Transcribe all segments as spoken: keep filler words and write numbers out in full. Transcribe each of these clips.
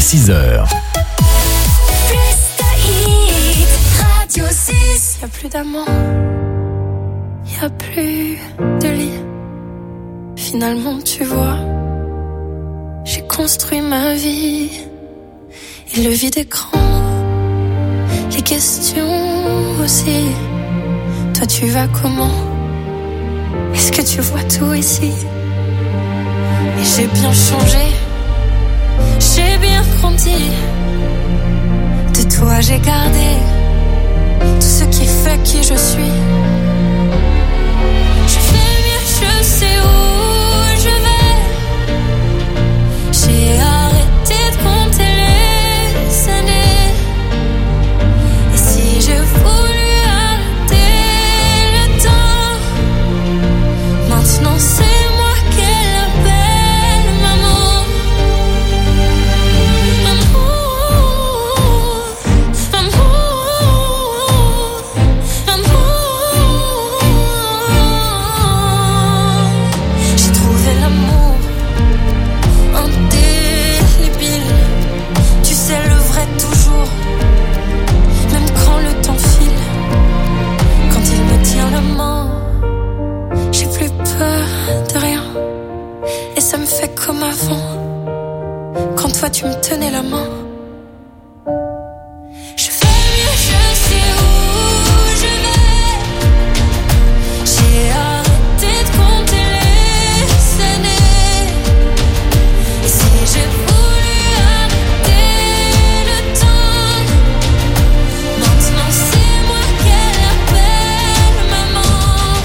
six heures. Y'a plus d'amant, y'a plus de lit. Finalement, tu vois, j'ai construit ma vie. Et le vide écran, les questions aussi. Toi, tu vas comment? Est-ce que tu vois tout ici? Et j'ai bien changé, j'ai bien grandi. De toi, j'ai gardé tout ce qui fait qui je suis. Je fais mieux, je sais où je vais. J'ai arrêté de compter les années. Et si j'ai voulu arrêter le temps, maintenant c'est moi qu'elle appelle maman. J'ai plus peur de rien. Et ça me fait comme avant, quand toi tu me tenais la main. Je fais mieux, je sais où je vais. J'ai arrêté de compter les années. Et si j'ai voulu arrêter le temps, maintenant c'est moi qu'elle appelle maman.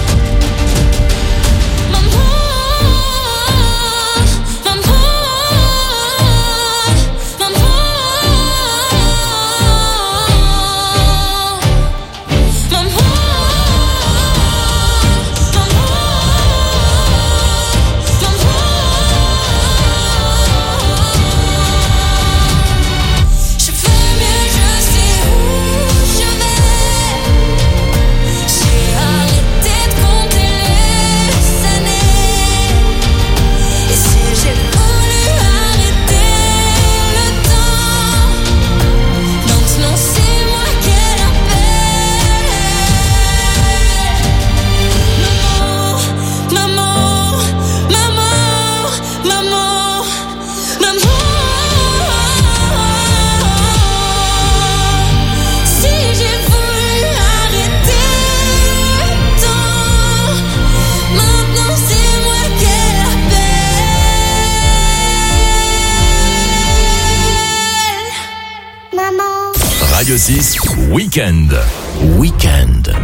Radio six, Weekend. Weekend.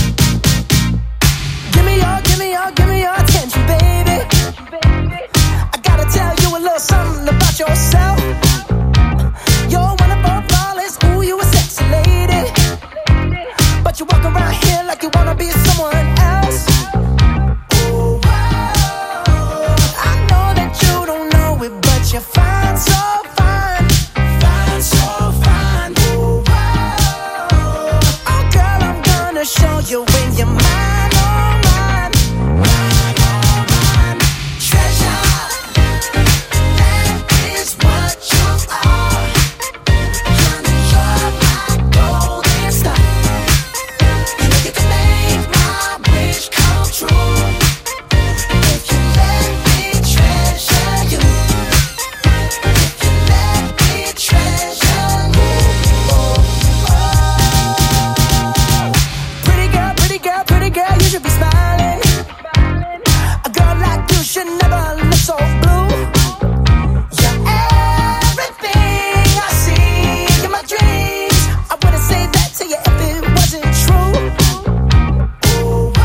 Give me your, give me your, give me your attention, baby. I gotta tell you a little something about yourself. You're one of our flawless, ooh, you a sexy lady. But you walk around here like you wanna be someone else. Ooh, I know that you don't know it, but you're fine, so fine. Fine, so fine. Ooh, oh, girl, I'm gonna show you when you're mine, oh mine. Mine, oh mine. Treasure, that is what you are. Honey, you're my golden star. And you can make my wish come true. If you let me treasure you. If you let me treasure you. Oh, oh. Pretty girl, pretty girl, pretty girl, you should be smiling. A girl like you should never look so blue. You're everything I see in my dreams. I wouldn't say that to you if it wasn't true. Ooh,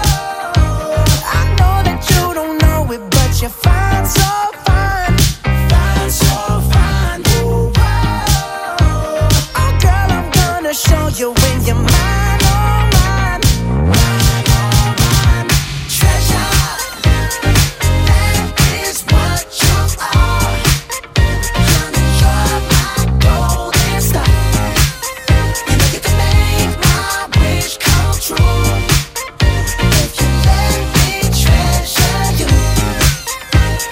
I know that you don't know it, but you're fine, so fine. Fine, so fine. Ooh, oh, girl, I'm gonna show you when you're mine, oh mine. Mine, oh mine. Treasure, that is what you are. Honey, you're my golden star. You know you can make my wish come true. If you let me treasure you. If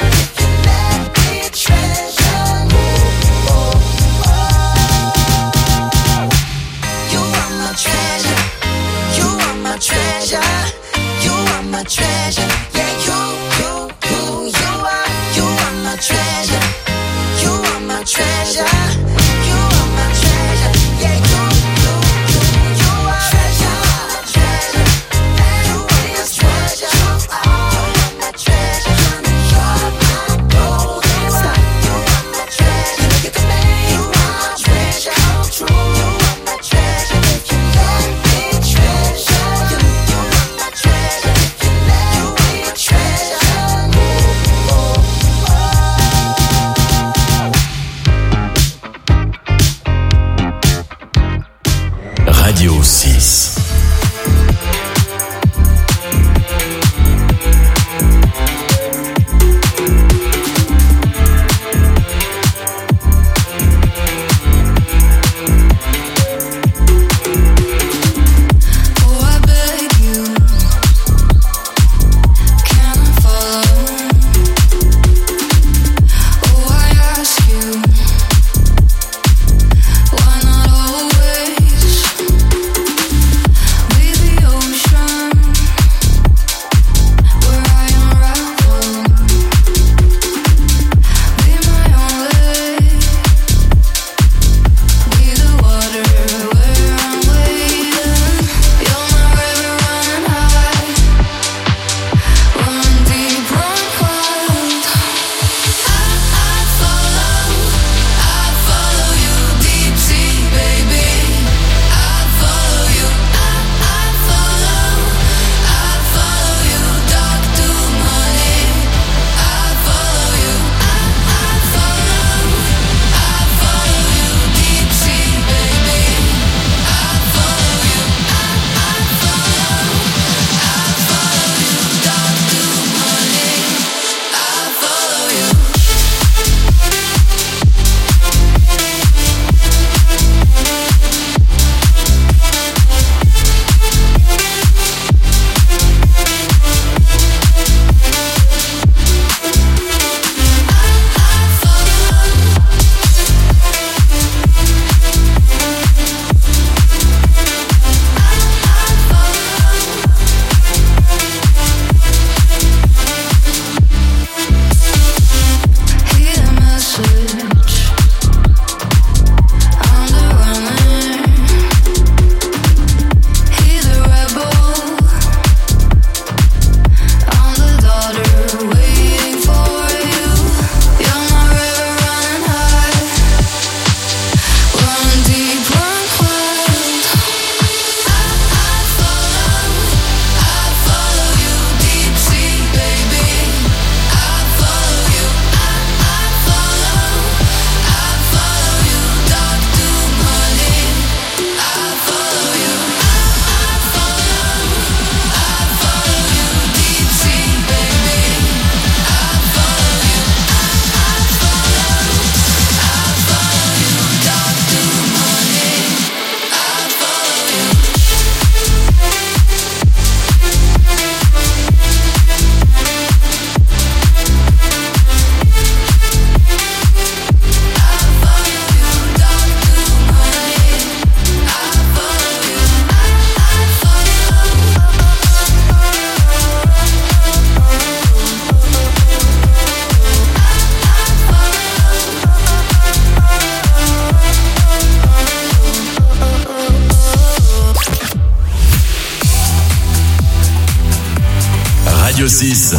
six.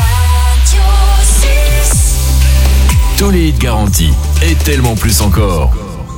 Tous les hits garantis et tellement plus encore.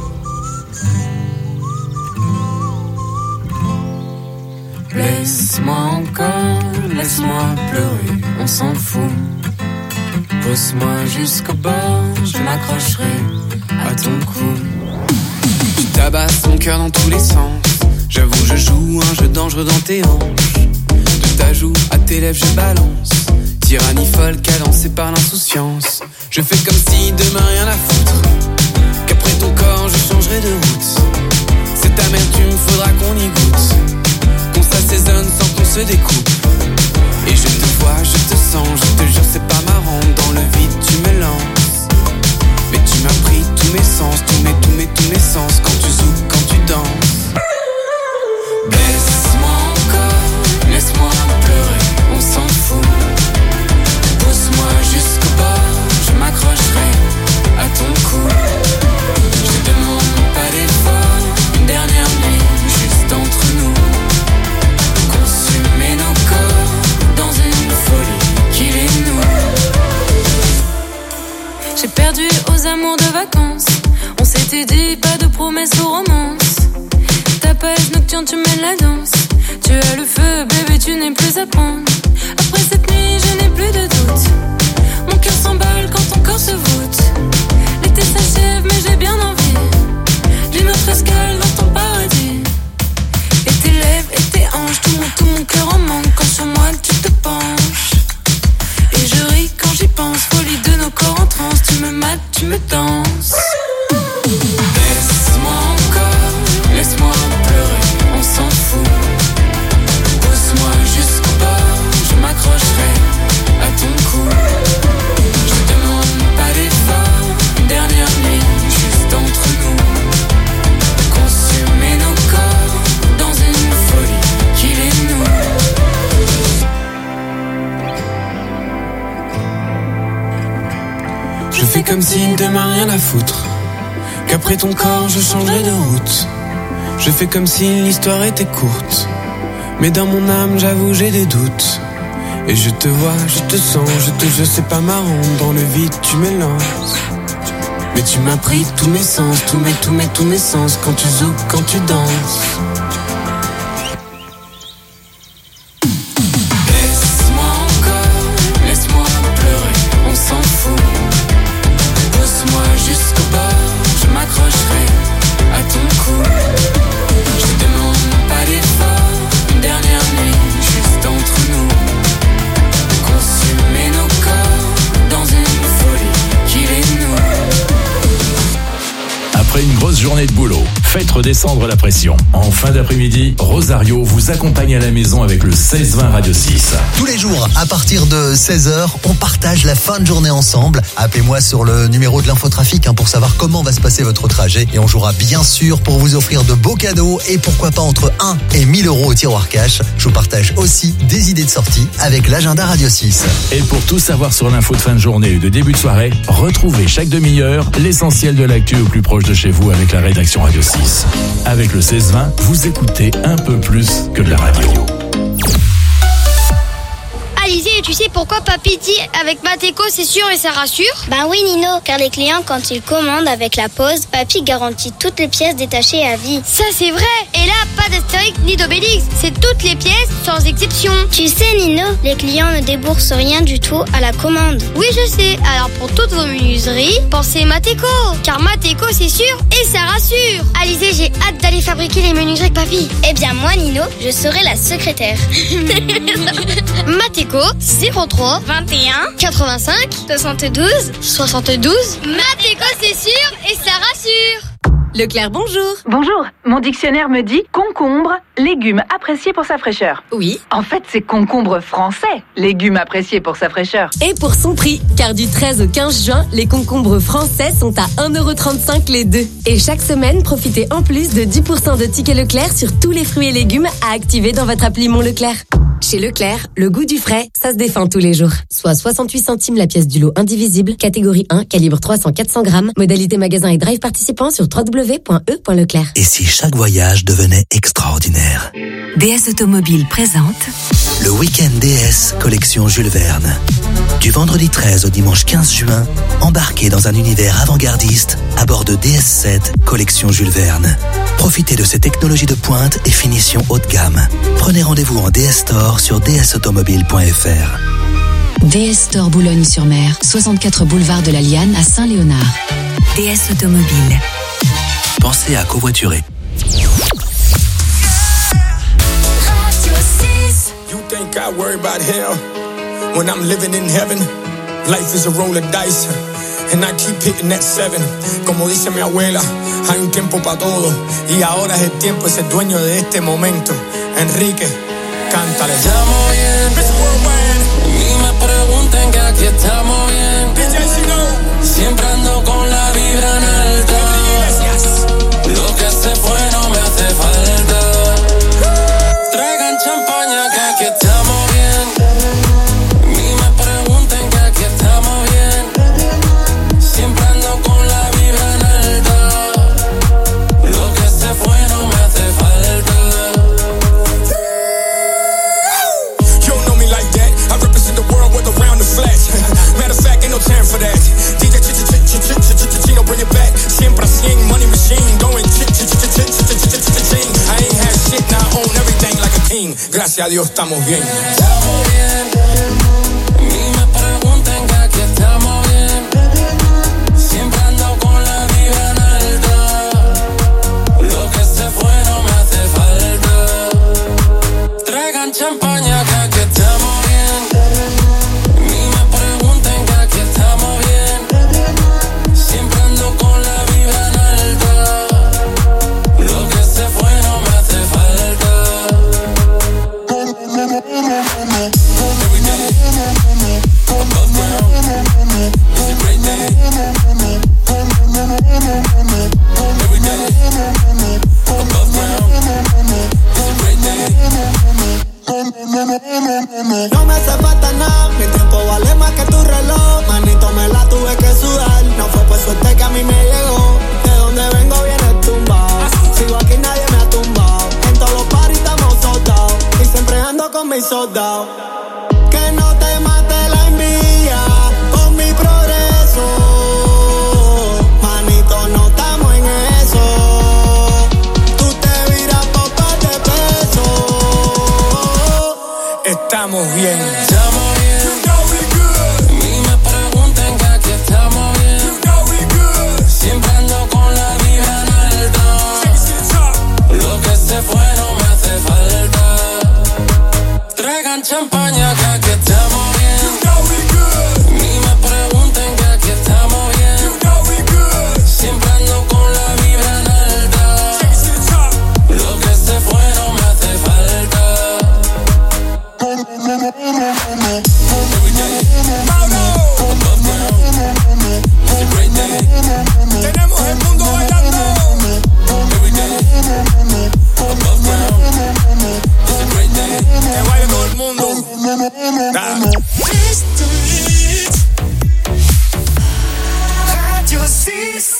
Laisse-moi encore, laisse-moi pleurer, on s'en fout. Pousse-moi jusqu'au bord, je m'accrocherai à ton cou. Tu tabasses mon cœur dans tous les sens. J'avoue, je joue un jeu dangereux dans tes hanches. De ta joue à tes lèvres, je balance. Tyrannie folle, cadencée par l'insouciance. Je fais comme si demain rien à foutre. Qu'après ton corps, je changerai de route. Cette amertume, faudra qu'on y goûte. Qu'on s'assaisonne sans qu'on se découpe. Et je te vois, je te sens, je te jure c'est pas marrant. Dans le vide tu me lances. Mais tu m'as pris tous mes sens, tous mes, tous mes, tous mes sens. Quand tu zoukes, quand tu danses. Laisse-moi encore, laisse-moi pleurer, on s'en fout. Pousse-moi jusqu'au bord, je m'accrocherai à ton cou. Je te demande pas d'effort, une dernière nuit juste entre nous. Consumer nos corps dans une folie qui les noue. J'ai perdu aux amours de vacances. On s'était dit pas de promesses aux romances. Ta page nocturne, tu mènes la danse. Tu as le feu, bébé, tu n'es plus à prendre. Après cette nuit, je n'ai plus de doute. Mon cœur s'emballe quand ton corps se voûte. L'été s'achève, mais j'ai bien envie d'une autre escale dans ton paradis. Et tes lèvres et tes hanches, tout mon, tout mon cœur en manque. Quand sur moi tu te penches. Et je ris quand j'y pense. Folie de nos corps en transe. Tu me mates, tu me danses. Laisse-moi encore, laisse-moi pleurer, on s'en fout. Pousse-moi jusqu'au bord, je m'accrocherai à ton cou. Je demande pas d'effort, une dernière nuit juste entre nous. Consumer nos corps dans une folie qui les noue. Je fais comme si demain rien à foutre. Qu'après ton corps je changerai de route. Je fais comme si l'histoire était courte. Mais dans mon âme j'avoue j'ai des doutes. Et je te vois, je te sens, je te jure c'est pas marrant. Dans le vide tu me lances. Mais tu m'as pris tous mes sens, tous mes, tous mes, tous mes sens. Quand tu zoukes, quand tu danses. Laisse-moi encore, laisse-moi pleurer, on s'en fout. Pousse-moi jusqu'au bord, je m'accrocherai à ton cou. Je demande pas d'effort, une dernière nuit juste entre nous. Consumer nos corps dans une folie qui les noue. Après une grosse journée de boulot, faites redescendre la pression. En fin d'après-midi, Rosario vous accompagne à la maison avec le seize vingt Radio six. Tous les jours, à partir de seize heures, on partage la fin de journée ensemble. Appelez-moi sur le numéro de l'infotrafic hein, pour savoir comment va se passer votre trajet. Et on jouera bien sûr pour vous offrir de beaux cadeaux et pourquoi pas entre un et mille euros au tiroir cash. Je vous partage aussi des idées de sortie avec l'agenda Radio six. Et pour tout savoir sur l'info de fin de journée et de début de soirée, retrouvez chaque demi-heure l'essentiel de l'actu au plus proche de chez vous avec la rédaction Radio six. Avec le seize vingt, vous écoutez un peu plus que de la radio. Alizé, tu sais pourquoi papy dit avec Mateko c'est sûr et ça rassure? Ben oui Nino, car les clients quand ils commandent avec la pause, papy garantit toutes les pièces détachées à vie. Ça c'est vrai. Et là, pas d'Astérix ni d'Obélix, c'est toutes les pièces sans exception. Tu sais Nino, les clients ne déboursent rien du tout à la commande. Oui je sais, alors pour toutes vos menuiseries, pensez Mateko. Car Mateko c'est sûr et ça rassure. Alizé, j'ai hâte d'aller fabriquer les menuiseries avec papy. Eh bien moi Nino, je serai la secrétaire. Mateko zéro trois vingt et un quatre-vingt-cinq soixante-douze soixante-douze. Mateko c'est sûr et ça rassure. Leclerc, bonjour. Bonjour. Mon dictionnaire me dit concombre, légume apprécié pour sa fraîcheur. Oui. En fait, c'est concombre français, légume apprécié pour sa fraîcheur. Et pour son prix, car du treize au quinze juin, les concombres français sont à un euro trente-cinq les deux. Et chaque semaine, profitez en plus de dix pour cent de tickets Leclerc sur tous les fruits et légumes à activer dans votre appli Mon Leclerc. Chez Leclerc, le goût du frais, ça se défend tous les jours. Soit soixante-huit centimes la pièce du lot indivisible, catégorie un, calibre trois cents à quatre cents grammes, modalité magasin et drive participant sur w w w point e point leclerc. Et si chaque voyage devenait extraordinaire? D S Automobile présente Le week-end D S collection Jules Verne. Du vendredi treize au dimanche quinze juin, embarquez dans un univers avant-gardiste à bord de D S sept collection Jules Verne. Profitez de ces technologies de pointe et finition haut de gamme. Prenez rendez-vous en D S Store sur d s automobile point f r. D S Store Boulogne-sur-Mer, soixante-quatre boulevard de la Liane à Saint-Léonard. D S Automobile. Pensez à covoiturer. You think I worry about hell when I'm living in heaven? Life is a roll of dice and I keep hitting that seven. Como dice mi abuela, hay un tiempo para todo y ahora es el tiempo, es el dueño de este momento. Enrique, cántale. Estamos bien, ni me pregunten que aquí estamos bien. Siempre ando con la vibra en alta. Lo que se fue no me hace falta. Traigan champaña que aquí estamos bien. Ni me pregunten que aquí estamos bien. Siempre ando con la vibra en alta. Lo que se fue no me hace falta. You don't know me like that. I represent the world with around the flash. Matter of fact, ain't no time for that. D J Chino, bring it back. Siempre cien, money machine, going ch ch ch ch ch ch ch ch. I ain't had shit, now I own everything like a king. Gracias a Dios estamos bien. Estamos bien. Ni me pregunten que aquí estamos bien. Siempre ando con la vibra en alta. Lo que se fue no me hace falta. Traigan champaña que aquí estamos bien. Ni me pregunten que aquí estamos bien. Siempre ando con la vibra en alta. Lo que se fue no me hace falta. Every day, above ground, it's a great day. Every day, above ground, it's a great day. No me hace falta nada, mi tiempo vale más que tu reloj. Manito, me la tuve que sudar. No fue por suerte que a mí me llegó. De donde vengo viene tumbado. Sigo aquí, nadie me ha tumbado. En todos los paris estamos soldados. Y siempre ando con mis soldados. Que no te mate la envidia con mi progreso. Manito, no estamos en eso. Tú te viras por par de pesos. Estamos bien. Estamos bien. Ni me pregunten que aquí estamos bien. Siempre ando con la vibra en alta. Lo que se fue no me hace falta. Traigan champaña que aquí estamos bien. Ni me pregunten que aquí estamos bien. Siempre ando con la vibra en alta. Lo que se fue no me hace falta. Every day, above ground, it's a great day. Tenemos el mundo bailando. Every day, above ground, it's a great day. Que baile todo el mundo. Da. Radio six.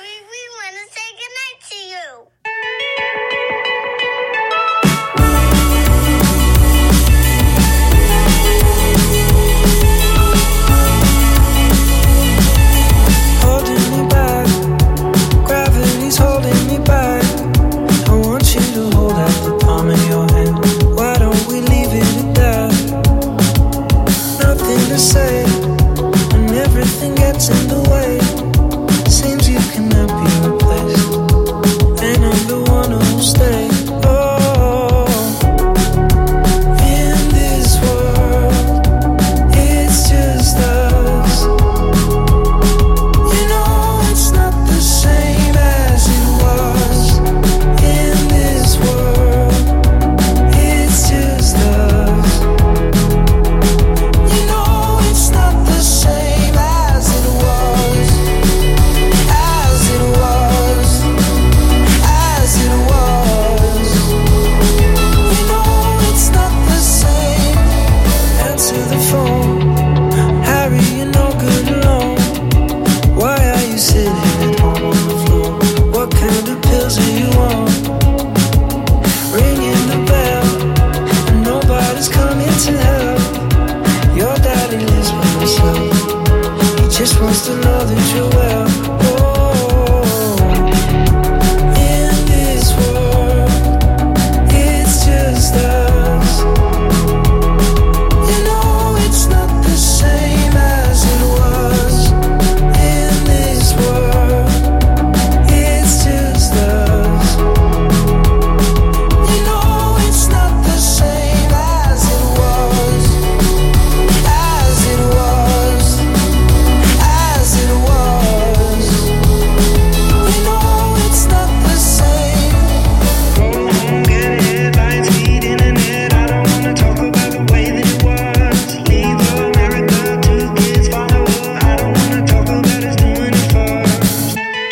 Holding me back, gravity's holding me back. I want you to hold out the palm of your hand. Why don't we leave it at that? Nothing to say, when everything gets in the way. Seems you cannot be replaced, and I'm the one who'll stay. Oh, in this world, it's just us. You know it's not the same as it was. In this world, it's just us. You know it's not the same as it was. just to know that you're well. Oh, in this world, it's just us. You know it's not the same as it was. In this world, it's just us. You know it's not the same as it was. As it was. As it was. You know it's not the same. Go home, get headlines, feed internet. I don't wanna talk about the way that it was. Leave America, two kids follow her. I don't wanna talk about us doing it first.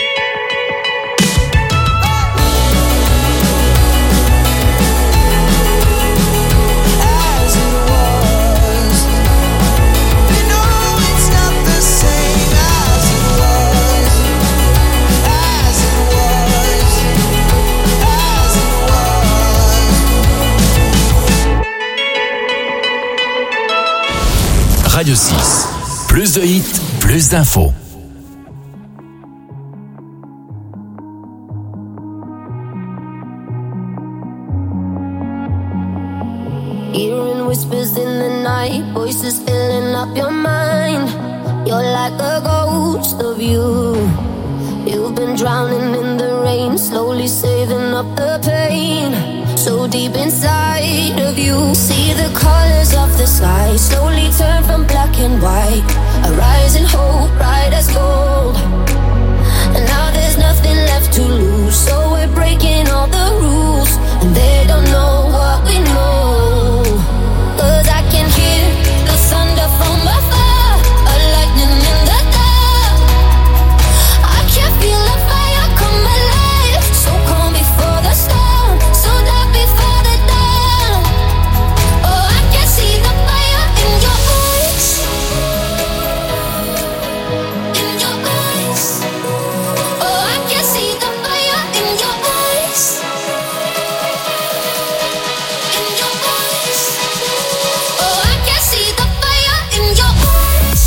As it was. You know it's not the same as it was. As it was. As it was. Radio six. Plus de hits, plus d'infos. Hearing whispers in the night, voices filling up your mind. You're like a ghost of you. You've been drowning in the rain, slowly saving up the pain. So deep inside of you, see the colors of the sky slowly turn from black and white. A rising hope, bright as gold. And now there's nothing left to lose, so we're breaking all the rules. And they don't know what we know. Cause I can hear the thunder from afar, a lightning in the dark. I can feel the fire come alive, so calm before the storm, so dark before the dawn. Oh, I can see the fire in your eyes. In your eyes. Oh, I can see the fire in your eyes. In your eyes. Oh, I can see the fire in your eyes.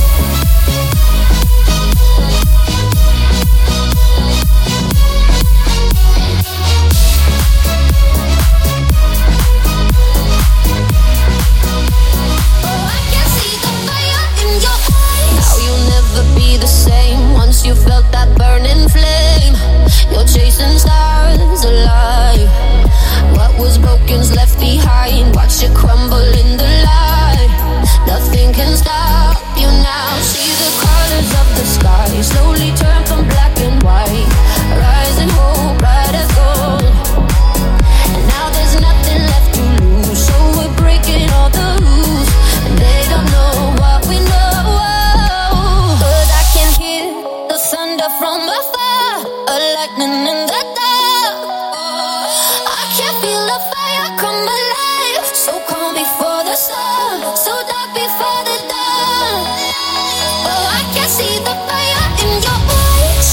Oh, I can see the fire in your eyes. Now you'll never be the same once you felt that burning flame. You're chasing stars alive. What was broken's left behind. Watch it crumble in the light. Nothing can stop you now. See the colors of the sky slowly turn from black and white. Rising hope, bright as gold. And now there's nothing left to lose, so we're breaking all the rules. And they don't know what we know. Cause I can hear the thunder from afar, a lightning in the dark. I can feel the fire come alive, so calm before the storm, so dark before the dawn. Oh, I can see the fire in your eyes.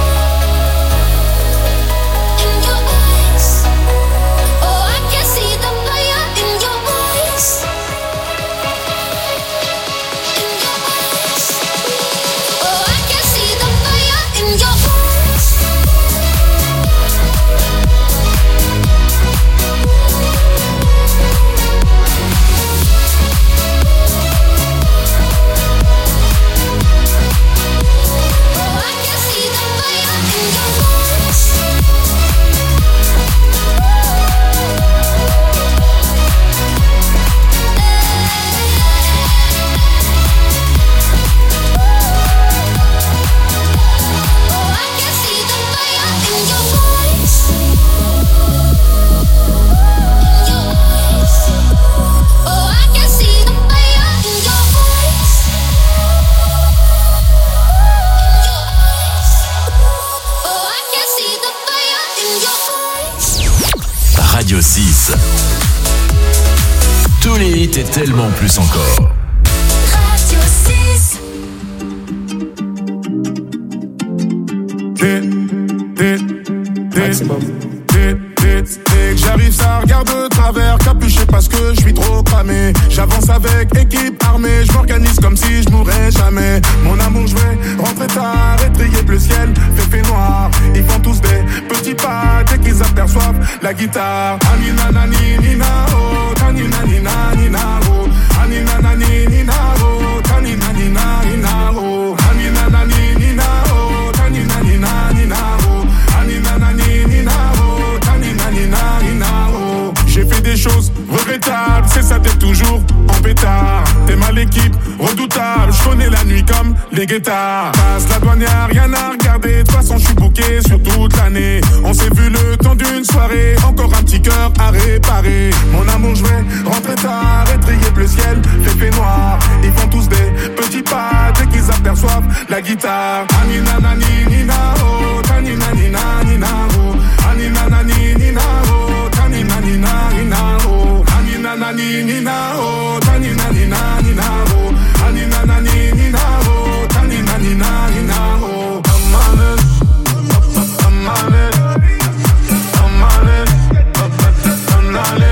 In your eyes. Oh, I can see the fire in your eyes. In your eyes. Oh, I can see the fire in your eyes. Oh, I can see the fire in your eyes. Oh, I can see the fire in your eyes. In your eyes. Oh, I can see the fire in your eyes. In your eyes. Oh, I can see the fire in your eyes. Radio six. Tous les hits et tellement plus encore. Radio six. Dès, dès, dès, dès, dès, dès que j'arrive, ça regarde de travers, capuché parce que je suis trop cramé. J'avance avec équipe armée, je m'organise comme si je mourrais jamais. Mon amour, je vais la guitare. Anina nani nina oh, tanina nina nina oh, anina nani nina oh, tanina nina nina oh, anina nani nina oh, tanina nina nina oh, anina nani nina oh, tanina nina nina oh. J'ai fait des choses regrettables, c'est ça t'es toujours en pétard. T'es mal l'équipe, redoutable, je connais la nuit comme les guettards. Passe la douane, y'a rien à regarder, de toute façon je suis bouqué sur toute l'année. On s'est vu le temps d'une soirée, encore un petit cœur à réparer. Mon amour, je vais rentrer tard, étrier le ciel, fait fait noir. Ils font tous des petits pas dès qu'ils aperçoivent la guitare. Anina nani nina oh, tanina nina nina oh, anina nani nina oh, tanina nina nina oh, anina nani nina oh, tanina nina nina oh, anina nani nina oh, tanina nina nina oh. Amane, amane, amane, amane,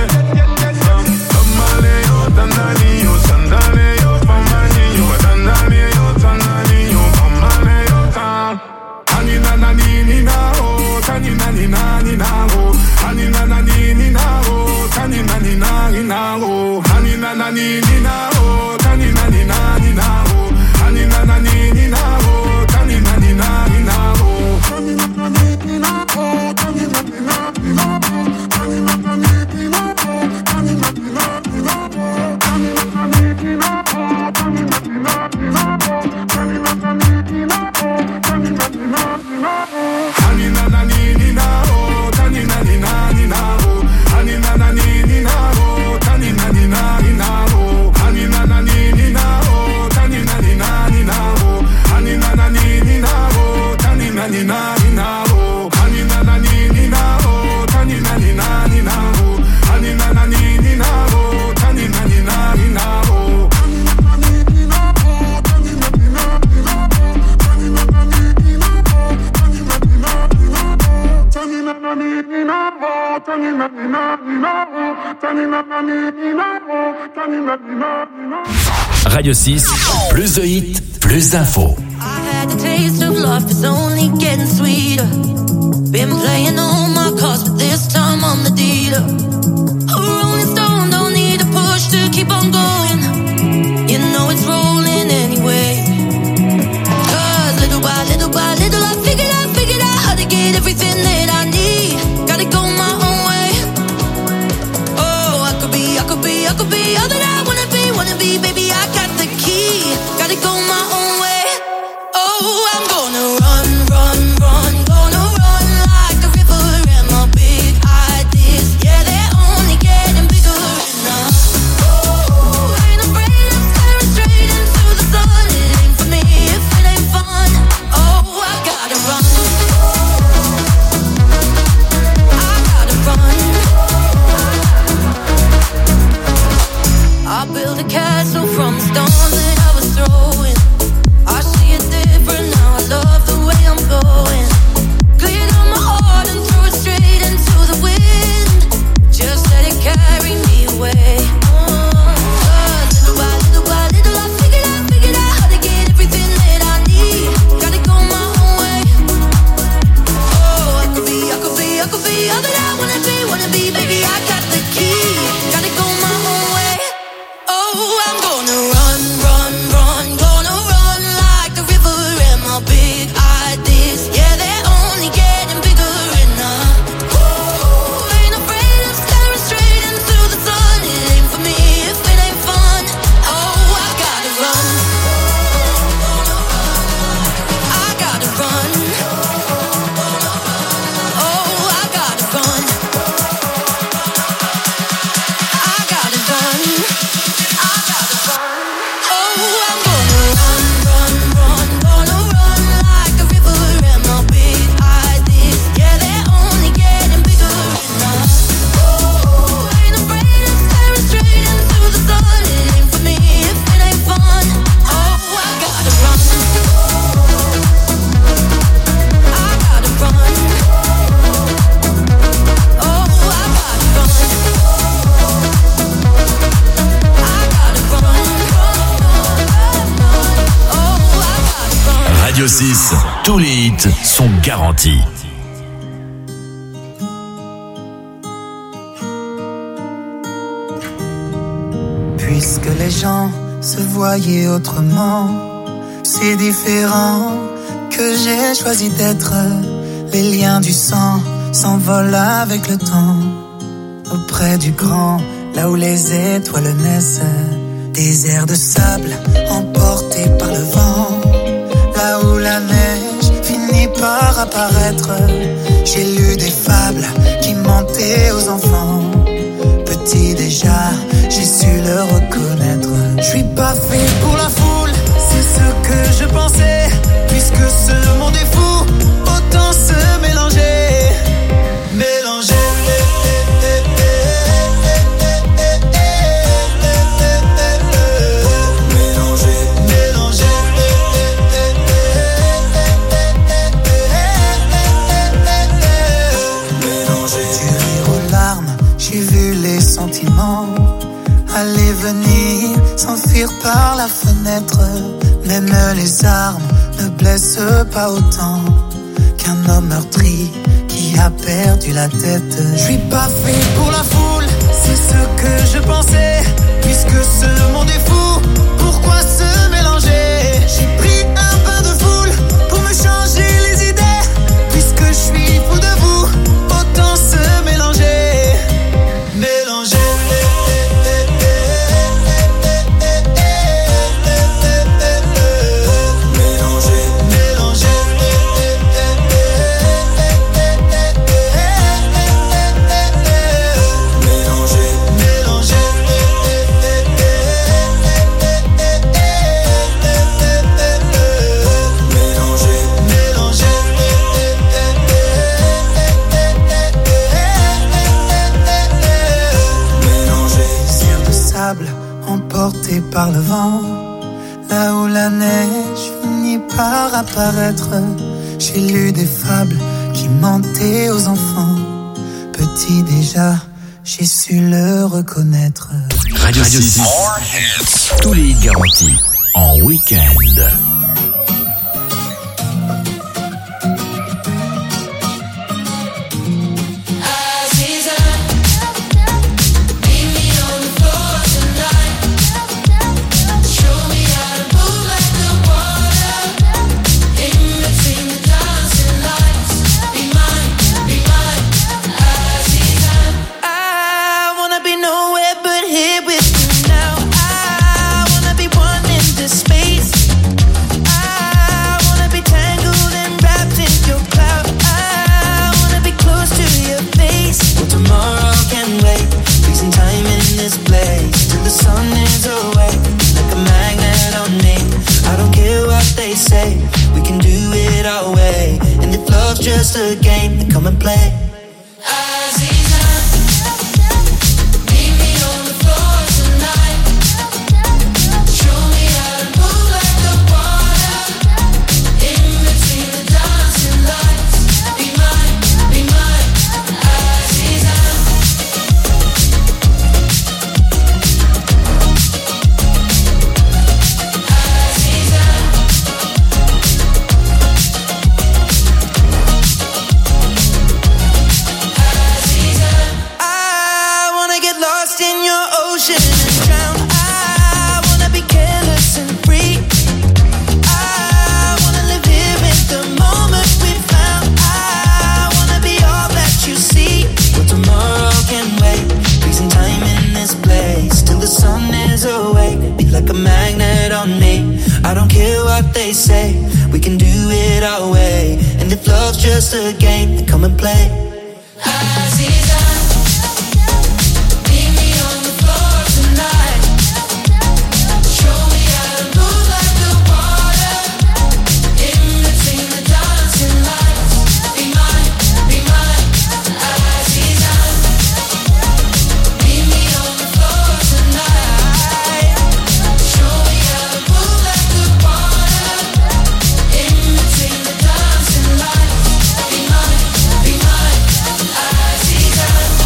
amane, yo danani yo sandale yo pamani yo danani yo danani yo amane yo tan. Anina nani nina oh, tanina nina nina oh, anina nani nina oh, tanina nina nina oh, anina nani nina oh, tanina nina nina oh, anina nani nina oh, tanina nina nina oh, tanina nani nina oh, tanina nina nina oh, tanina nani nina oh, tanina nina nina oh, tanina nani nina oh, tanina nina nina oh, tanina nani nina oh, tanina nina nina oh, anina nani nina oh, tanina nina nina oh, anina nani nina oh, tanina nina nina oh, anina nani nina oh, tanina nina nina oh, anina nani nina oh, tanina nina nina oh, anina nani nina oh, tanina nina nina oh, anina nani nina oh, tanina nina nina oh, anina nani nina oh, tanina nina nina oh, tanina nani nina oh, tanina nina nina oh, tanina nani nina oh, tanina nina nina oh, tanina nani nina oh, tanina nina nina. Radio six, plus de hits, plus d'infos. I had the taste of love, it's only getting sweeter. Been playing all my cards, but this time I'm the dealer. A rolling stone, don't need a push to keep on going. You know it's rolling anyway. Cause little by little by little I figured out, figured out how to get everything that I need. Gotta go my own way. Oh, I could be, I could be, I could be all that I wanna be, wanna be, baby, I got the key. Gotta go my own way. Oh, I'm gonna run, run, run, gonna run like a river, and my big ideas, yeah, they're only getting bigger enough. Oh, ain't afraid of staring straight into the sun. It ain't for me if it ain't fun. Oh, I gotta run. I gotta run. I built a castle from the stones that I was throwing. I see it different now, I love the way I'm going. Cleared on my heart and threw it straight into the wind. Just let it carry me away. Cause little by little by little I figured out, figured out how to get everything that I need. Gotta go my own way. Oh, I could be, I could be, I could be all that I wanna be, wanna be, baby, I got the key. Gotta go my own way. Oh, I'm gonna run, run, run, gonna run like the river, and my big ideas, yeah, they're only getting bigger enough. Oh, ain't afraid of staring straight into the sun. It ain't for me if it ain't fun. Oh, I gotta run. I gotta run. Oh, I gotta run. I gotta run. Oh, I'm gonna run, run, run, gonna run like a river, and my big ideas, yeah, they're only getting bigger enough. Oh, ain't afraid of staring straight into the sun. It ain't for me if it ain't fun. Oh, I gotta run. I gotta run. Oh, I gotta run. I gotta run. Radio six, tous les hits sont garantis. les gens se voyaient autrement. C'est différent que j'ai choisi d'être. Les liens du sang s'envolent avec le temps. Auprès du grand, là où les étoiles naissent. Des airs de sable emportés par le vent. Là où la neige finit par apparaître. J'ai lu des fables qui mentaient aux enfants. Petit déjà, j'ai su le reconnaître. Je suis pas fait pour la foule, c'est ce que je pensais. Puisque ce monde est fou, autant se mélanger. Mélanger. Aller venir, s'enfuir par la fenêtre. Même les armes ne blessent pas autant qu'un homme meurtri qui a perdu la tête. Je suis pas fait pour la foule, c'est ce que je pensais. Puisque ce monde est fou, pourquoi se mélanger? J'ai pris un bain de foule pour me changer les idées. Puisque je suis fou de vous, autant se mélanger. Mélanger. Emporté par le vent, là où la neige finit par apparaître. J'ai lu des fables qui mentaient aux enfants. Petit déjà, j'ai su le reconnaître. Radio six, tous les hits garantis en week-end. Just a game, then come and play. They say we can do it our way, and if love's just a game, then come and play. Be mine, be mine, Aziza.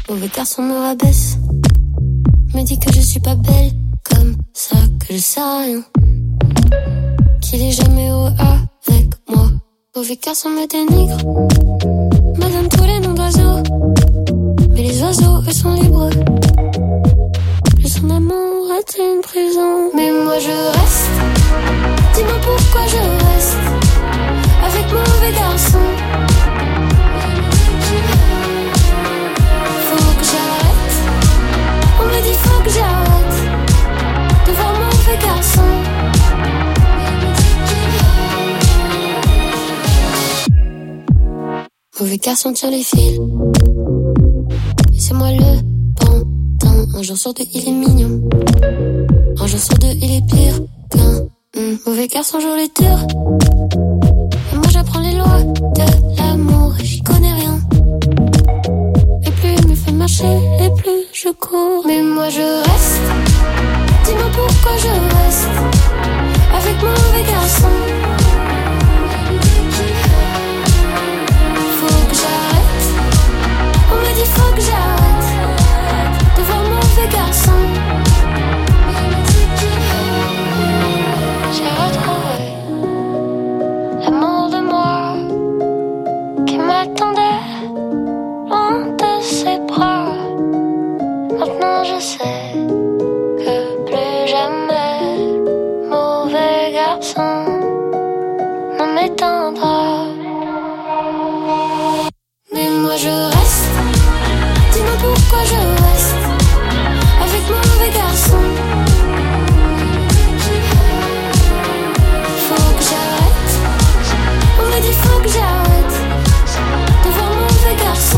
Mauvais garçon me rabaisse, me dit que je suis pas belle, comme ça que je sais rien, qu'il est jamais heureux avec moi. Mauvais garçon me dénigre, me donne tous les noms d'oiseaux, mais les oiseaux eux sont libres. Plus son amour est une prison, mais moi je reste. Dis-moi pourquoi je reste avec mauvais garçon. Faut que j'arrête, on me dit faut que j'arrête de voir mauvais garçon. Mauvais garçon tire les fils, et c'est moi le pantin. Un jour sur deux il est mignon, un jour sur deux il est pire qu'un mmh. Mauvais garçon joue les tours, et moi j'apprends les lois de l'amour, j'y connais rien. Et plus il me fait marcher, et plus je cours. Mais moi je reste, dis-moi pourquoi je reste avec mauvais garçon. Faut que j'arrête, on me dit faut que j'arrête de voir mauvais garçon. J'ai retrouvé l'amour de moi qui m'attendait loin de ses bras. Maintenant je sais que plus jamais mauvais garçon ne m'éteindra. Mais moi je reste, dis-moi pourquoi je reste avec mauvais garçon. Faut que j'arrête, on me dit faut que j'arrête de voir mauvais garçon.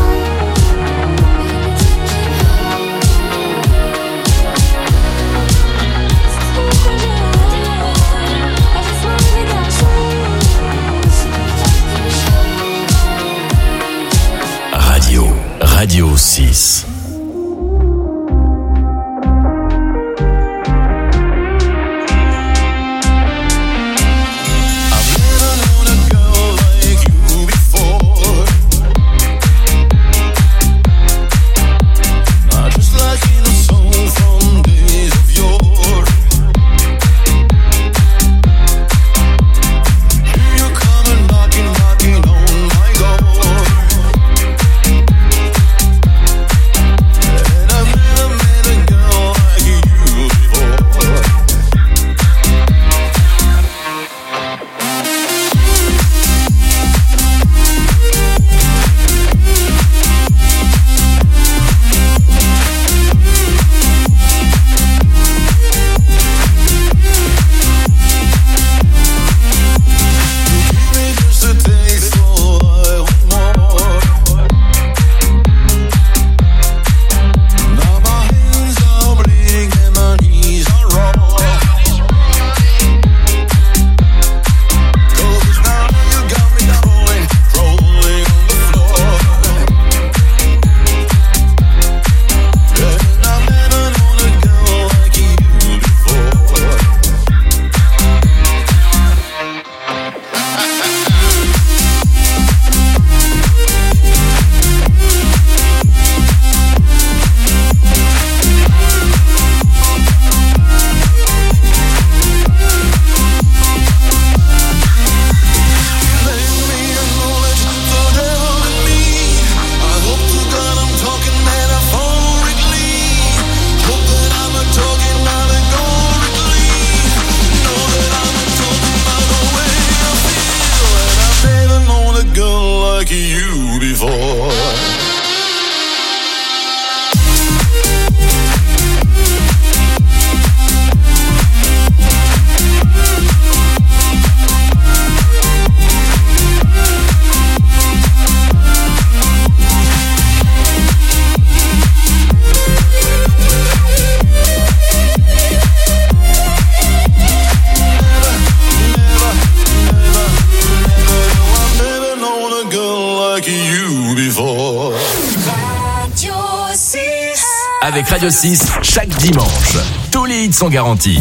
Radio, Radio six. Avec Radio six, chaque dimanche, tous les hits sont garantis.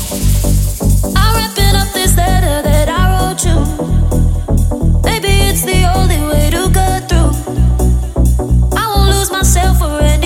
I'm wrapping up this letter that I wrote you. Maybe it's the only way to go through. I won't lose myself for any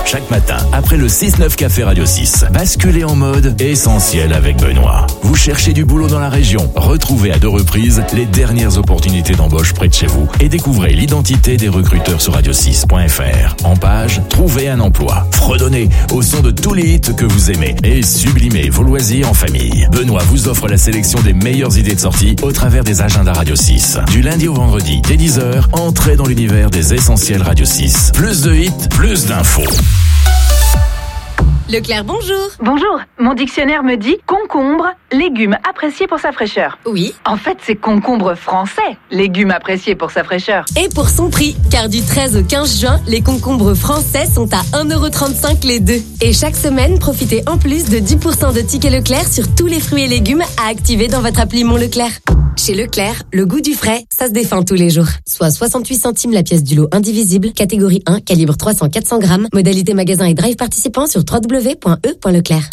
Chaque matin, après le six neuf Café Radio six, basculez en mode essentiel avec Benoît. Vous cherchez du boulot dans la région? Retrouvez à deux reprises les dernières opportunités d'embauche près de chez vous et découvrez l'identité des recruteurs sur radio six point f r. En page, trouvez un emploi. Fredonnez au son de tous les hits que vous aimez et sublimez vos loisirs en famille. Benoît vous offre la sélection des meilleures idées de sortie au travers des agendas Radio six. Du lundi au vendredi, dès dix heures, entrez dans l'univers des essentiels Radio six. Plus de hits, plus d'infos. Leclerc, bonjour. Bonjour. Mon dictionnaire me dit concombre, légume apprécié pour sa fraîcheur. Oui. En fait, c'est concombre français, légume apprécié pour sa fraîcheur. Et pour son prix, car du treize au quinze juin, les concombres français sont à un euro trente-cinq les deux. Et chaque semaine, profitez en plus de dix pour cent de tickets Leclerc sur tous les fruits et légumes à activer dans votre appli Mon Leclerc. Chez Leclerc, le goût du frais, ça se défend tous les jours. Soit soixante-huit centimes la pièce du lot indivisible, catégorie un, calibre trois cents à quatre cents grammes, modalité magasin et drive participant sur w w w point e point leclerc.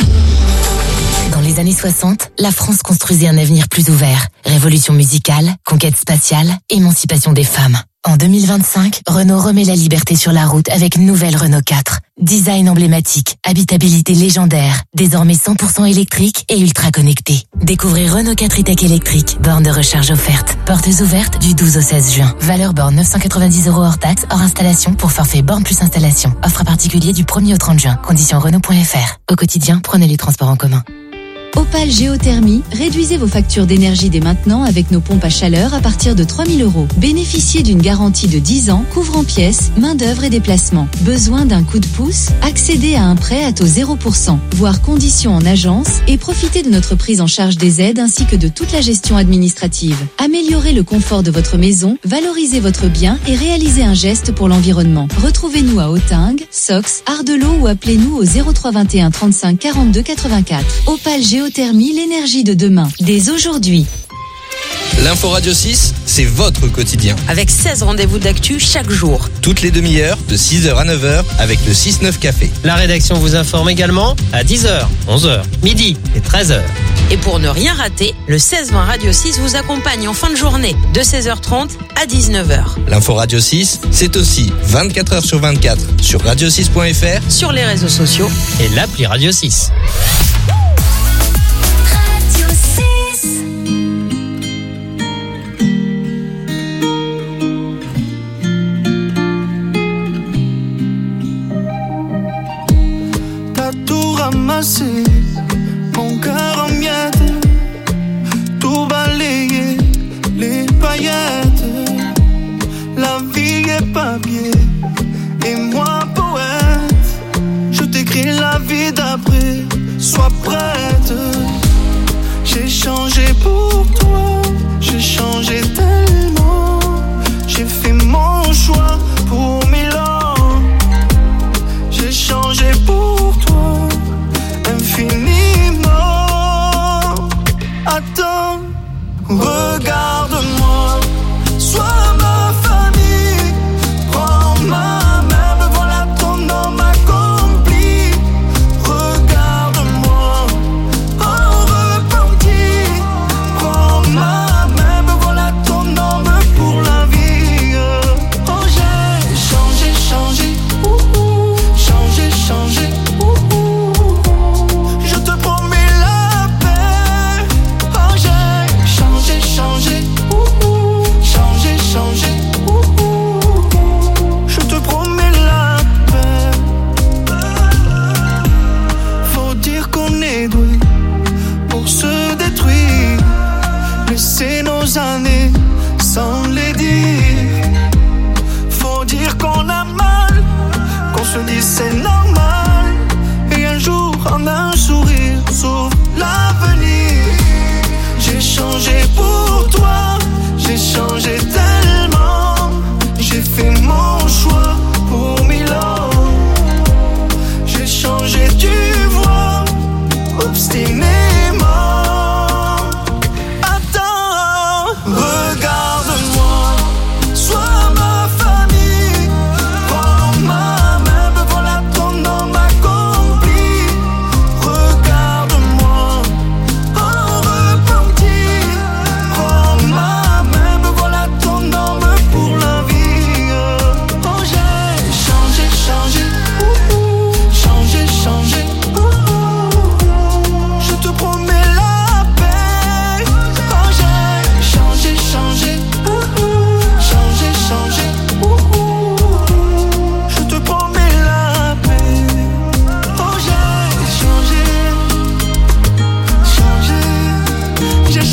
Dans les années soixante, la France construisait un avenir plus ouvert. Révolution musicale, conquête spatiale, émancipation des femmes. En deux mille vingt-cinq, Renault remet la liberté sur la route avec une nouvelle Renault quatre. Design emblématique, habitabilité légendaire, désormais cent pour cent électrique et ultra connecté. Découvrez Renault quatre e-Tech électrique, borne de recharge offerte. Portes ouvertes du douze au seize juin. Valeur borne neuf cent quatre-vingt-dix euros hors taxe, hors installation pour forfait borne plus installation. Offre particulier du premier au trente juin. Conditions Renault point f r. Au quotidien, prenez les transports en commun. Opal Géothermie, réduisez vos factures d'énergie dès maintenant avec nos pompes à chaleur à partir de trois mille euros. Bénéficiez d'une garantie de dix ans, couvrant pièces, main d'œuvre et déplacement. Besoin d'un coup de pouce? Accédez à un prêt à taux zéro pour cent, voire conditions en agence, et profitez de notre prise en charge des aides ainsi que de toute la gestion administrative. Améliorez le confort de votre maison, valorisez votre bien et réalisez un geste pour l'environnement. Retrouvez-nous à Autingue, Sox, Ardelot ou appelez-nous au zéro trois vingt et un trente-cinq quarante-deux quatre-vingt-quatre. Opal Géothermie, l'énergie de demain, dès aujourd'hui. L'info Radio six, c'est votre quotidien. Avec seize rendez-vous d'actu chaque jour. Toutes les demi-heures, de six heures à neuf heures, avec le six neuf Café. La rédaction vous informe également à dix heures, onze heures, midi et treize heures. Et pour ne rien rater, le seize vingt Radio six vous accompagne en fin de journée, de seize heures trente à dix-neuf heures. L'info Radio six, c'est aussi vingt-quatre heures sur vingt-quatre sur radio six point f r, sur les réseaux sociaux et l'appli Radio six. Ramasser mon cœur en miettes, tout balayer les paillettes. La vie est papier et moi poète. Je t'écris la vie d'après, sois prête. J'ai changé pour toi, j'ai changé tellement. J'ai fait mon choix pour Milan. J'ai changé pour toi infiniment. Attends, regarde-moi, sois ma famille, prends ma main, me voilà ton homme accompli. Regarde-moi, en repenti, prends ma main, me voilà ton homme pour la vie. Oh, j'ai changé, changé, ouh, ouh, changé, changé.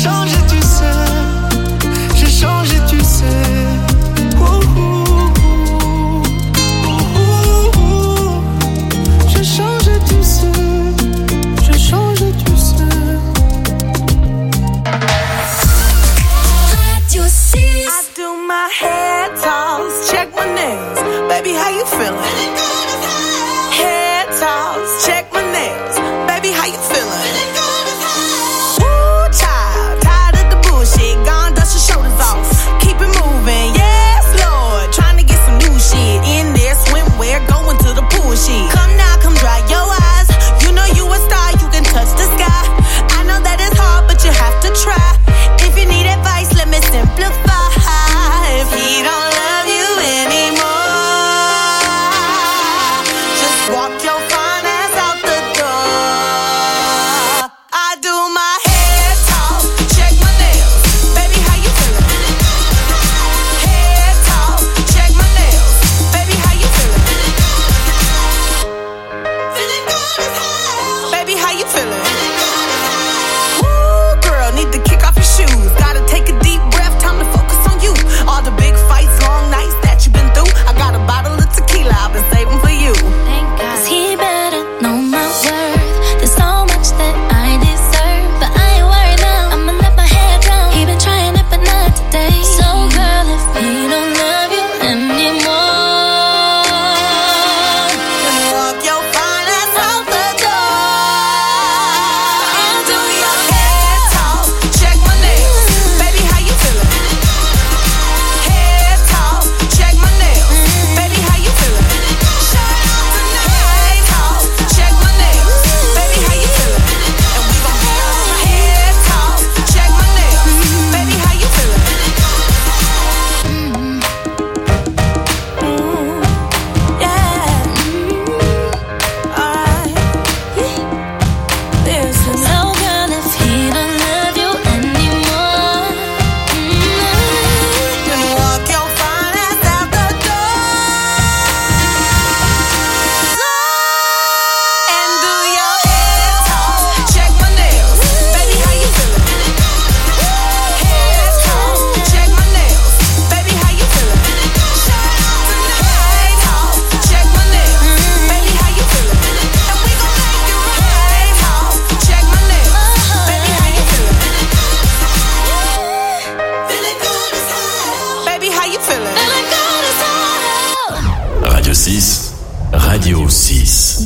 changé, tu sais. J'ai changé, tu sais. Ouh, ouh, ouh, ouh. J'ai changé, tu sais. J'ai changé, tu sais. Radio six. I do my head toss, check my nails. Baby, how you feeling? Head toss, check my nails. Baby, how you feeling? Ooh, child, tired of the bullshit. Gone, dust your shoulders off. Keep it moving, yes, Lord. Trying to get some new shit in there. Swimwear, going to the pool shit. Come now, come dry your eyes. You know you a star, you can touch the sky. I know that it's hard, but you have to try. If you need advice, let me simplify. If he don't love you anymore, just walk your fine ass out the door. I do my head talk, check my nails. Baby, how you feeling? Head talk, check my nails. Baby, how you feeling? Feeling good as hell. Baby, how you feeling? Woo, girl, need to kick off your shoes. Gotta take a deep breath, time to focus on you. All the big fights, long nights that you've been through. I got a bottle of tequila I've been saving for you. Thank God. 'Cause he better know my worth. There's so much that I deserve, but I ain't worried now. I'ma let my hair down. He been trying it, but not today. So girl, if he don't love you anymore, Walk your fine ass out the door. And do your head talk, check my nails. Baby, how you feeling? Head talk, check my nails. Baby, how you feeling? Head talk, check my nails. Baby, how you feeling? And we gon' head talk, check my nails. Baby, how you feeling? Yeah. Alright. Listen. so girl, if he don't love you anymore, Then walk your fine ass out the door. And do your head talk, check my nails. Baby, how you feeling? Head talk, check my nails. Baby, how you feeling? Head talk, check my nails. Baby, how you feeling? And we gon' make it right. Head talk, check my nails. Baby, how you feeling? Feeling good as hell. Baby, how you feeling? Feeling good as hell. Radio six, Radio six.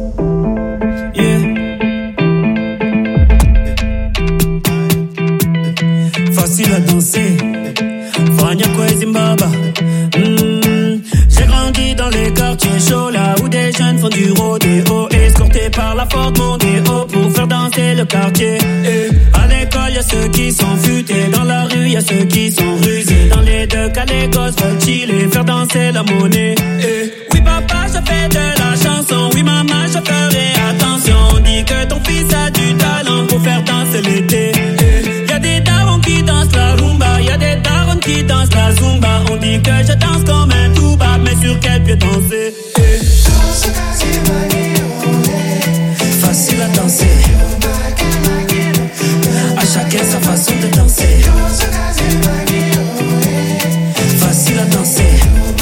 Facile à danser, Fania Zimbabwe. Mm. J'ai grandi dans les quartiers chauds, là où des jeunes font du rodéo, escortés par la Ford Mondeo pour faire danser le quartier. Et à l'école, y'a ceux qui sont futés, dans la rue, y'a ceux qui sont rusés. Dans les deux cas, les gosses veulent chiller, faire danser la monnaie. Et oui, papa, je fais de la chanson, oui, maman, je ferai attention. On dit que ton fils a du talent pour faire danser l'été. Et y'a des darons qui dansent la rumba, y'a des darons qui dansent la zumba. On dit que je danse comme un touba, mais sur quel pied danser? Eh. Facile à danser, à chacun sa façon de danser. Facile à danser.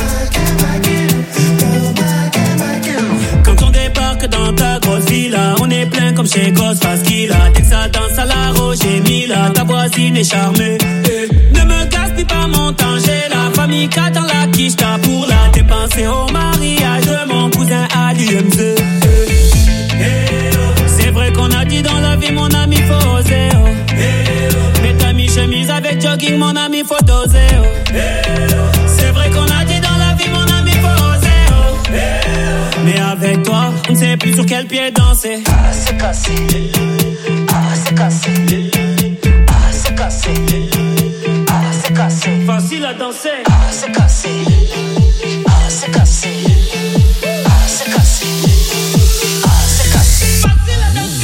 Quand on débarque dans ta grosse villa, on est plein comme chez Ghostface Killah. Dès que ça danse à la Roger Mila, ta voisine est charmée. Eh. Ne me gaspille pas mon temps, j'ai la famille qui attend la quicheta pour la dépenser au mariage de mon cousin à l'U M C. Eh. Eh, oh. C'est vrai qu'on a dit dans la vie, mon ami, faut oser. Oh. Eh, oh. Mets ta mi-chemise avec jogging, mon ami, faut doser. Oh. Eh, oh. C'est vrai qu'on a dit dans la vie, mon ami, faut oser. Oh. Eh, oh. Mais avec toi, on ne sait plus sur quel pied danser. Ah, c'est cassé. Ah, c'est cassé. Ah, c'est cassé. Ah, c'est cassé. Facile à danser. Ah, c'est cassé. Ah, c'est cassé. Ah, c'est cassé. Ah, c'est cassé. Facile à danser.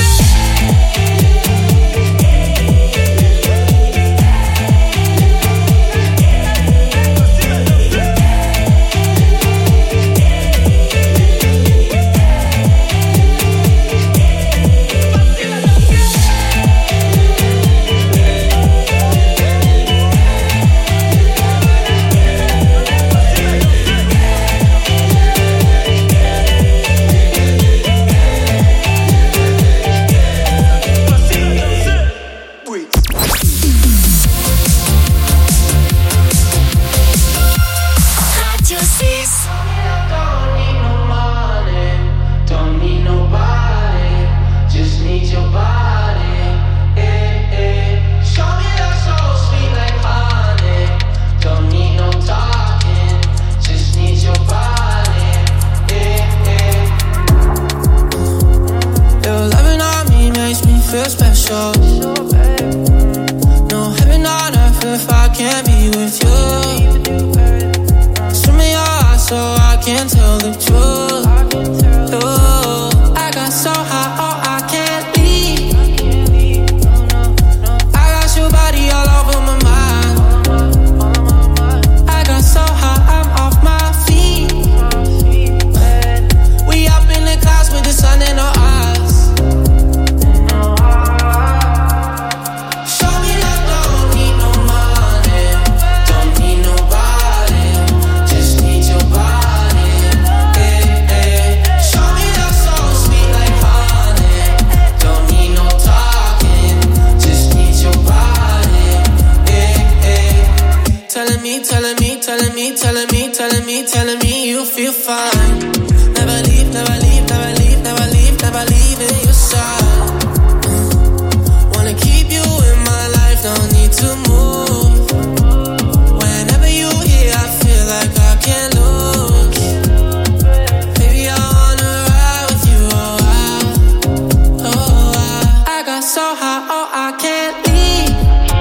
telling me, telling me, telling me, telling me, telling me you feel fine. Never leave, never leave, never leave, never leave, never leave in your side. Wanna keep you in my life, don't need to move. Whenever you here, I feel like I can't lose. Baby, I wanna ride with you, oh I, oh I. I got so high, oh I can't leave.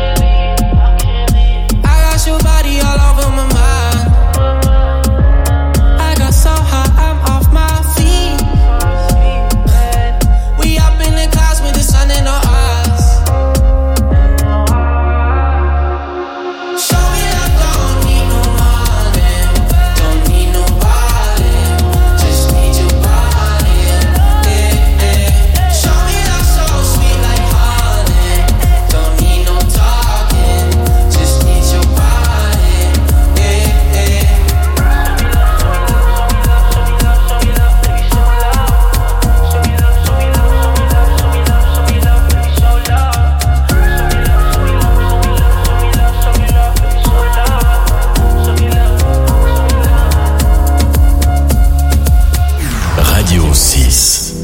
I got your body all over my mind. I got so high, I'm off my feet. We up in the clouds with the sun in our eyes. Show me I don't need no money, don't need nobody, just need your body, yeah, yeah. Show me that so sweet like honey, don't need no talking, just need your body, yeah, yeah. Radio six.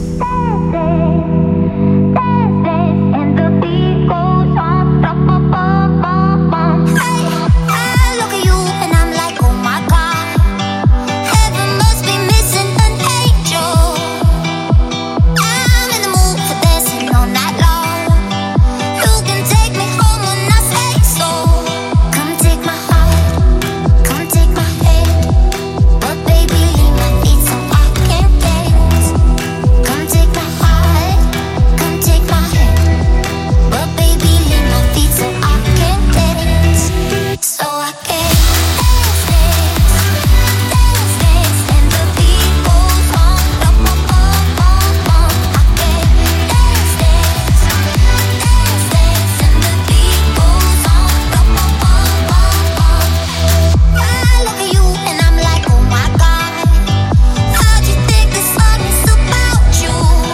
I look at you and I'm like, oh my God, heaven must be missing an angel. I'm in the mood for dancing all night long. You can take me home when I say so. Come take my heart, come take my head, but baby leave my feet so I can dance. Come take my heart, come take my head, but baby leave my feet so I can dance. So I can dance, dance, dance, dance, and the beat goes on, up, up, up, up, up. I can dance, dance, dance, dance, and the beat goes on, up, up, up, up, up. I look at you and I'm like, oh my God, how'd you think this song is about you?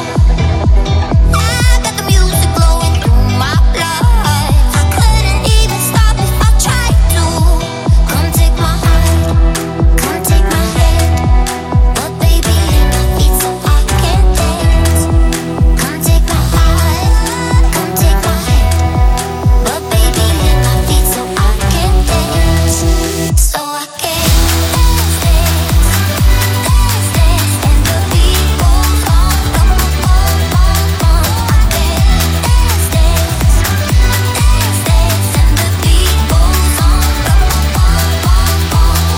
I got the music flowing through my blood. I couldn't even stop if I tried to. Come take my heart, come take my head, but baby leave my feet so I can dance. Come take my heart, come take my head, but baby leave my feet so I can dance. So I can dance, dance, dance, dance, and the beat goes on, up, up, up, up, up. I can dance, dance, dance, dance, and the beat goes on, up, up,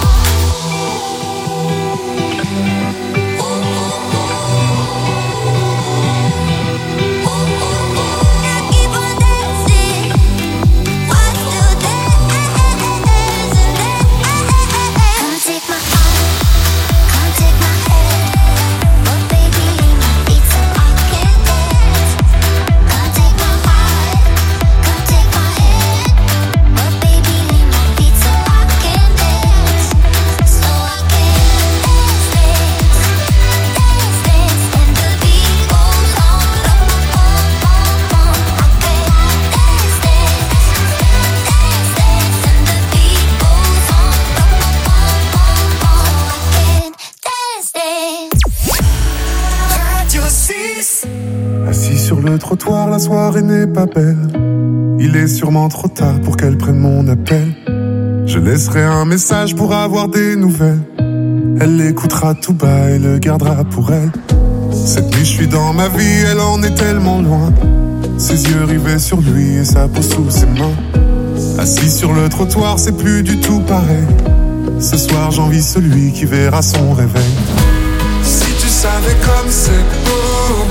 keep on dancing, why still dancing? Come take my heart, come take my head, but baby leave my feet so I can dance. Come take my heart, come take my head, but baby leave my feet so I can dance. So I can dance, dance, dance, dance, and the beat goes on, up, up, up, up, up. I can dance, dance, dance, dance, and the beat goes on, up, up, up, up, up. I can dance, dance. Radio six. Assis sur le trottoir, la soirée n'est pas belle. Il est sûrement trop tard pour qu'elle prenne mon appel. Je laisserai un message pour avoir des nouvelles. Elle l'écoutera tout bas et le gardera pour elle. Cette nuit je suis dans ma vie, elle en est tellement loin. Ses yeux rivés sur lui et sa peau sous ses mains. Assis sur le trottoir, c'est plus du tout pareil. Ce soir j'envie celui qui verra son réveil. Si tu savais comme c'est beau,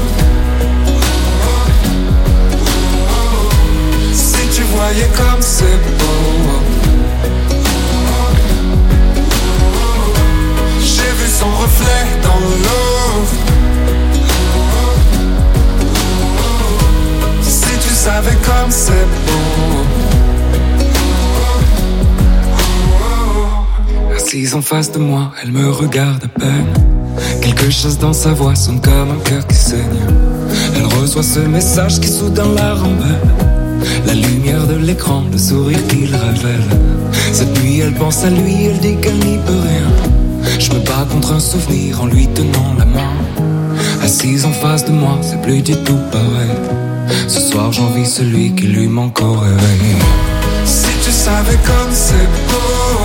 si tu voyais comme c'est beau. J'ai vu son reflet dans l'eau. Si tu savais comme c'est beau. Assise en face de moi, elle me regarde à peine. Quelque chose dans sa voix sonne comme un cœur qui saigne. Elle reçoit ce message qui soudain la rend belle. La lumière de l'écran, le sourire qu'il révèle. Cette nuit elle pense à lui, elle dit qu'elle n'y peut rien. Je me bats contre un souvenir en lui tenant la main. Assise en face de moi, c'est plus du tout pareil. Ce soir j'envie celui qui lui manque au réveil. Si tu savais comme c'est beau,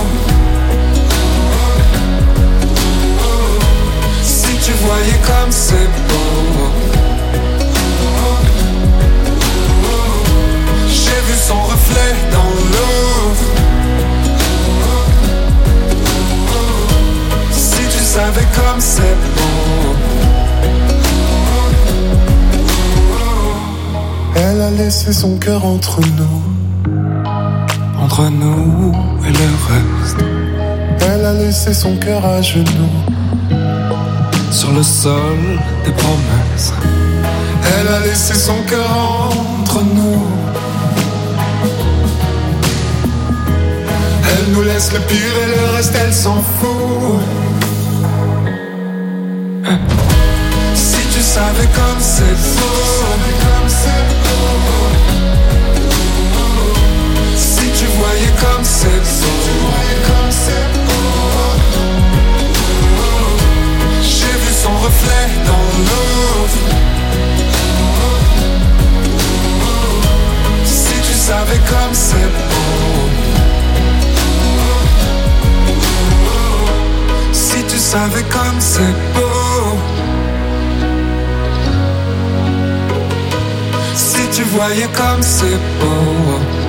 si tu voyais comme c'est beau. J'ai vu son reflet dans l'eau. Si tu savais comme c'est beau. Elle a laissé son cœur entre nous, entre nous et le reste. Elle a laissé son cœur à genoux, sur le sol des promesses. Elle a laissé son cœur entre nous. Elle nous laisse le pire et le reste elle s'en fout. Si tu savais comme c'est beau, si tu voyais comme c'est beau. J'ai vu son reflet dans l'eau. Si tu savais comme c'est beau. Si tu savais comme c'est beau. Si tu voyais comme c'est beau.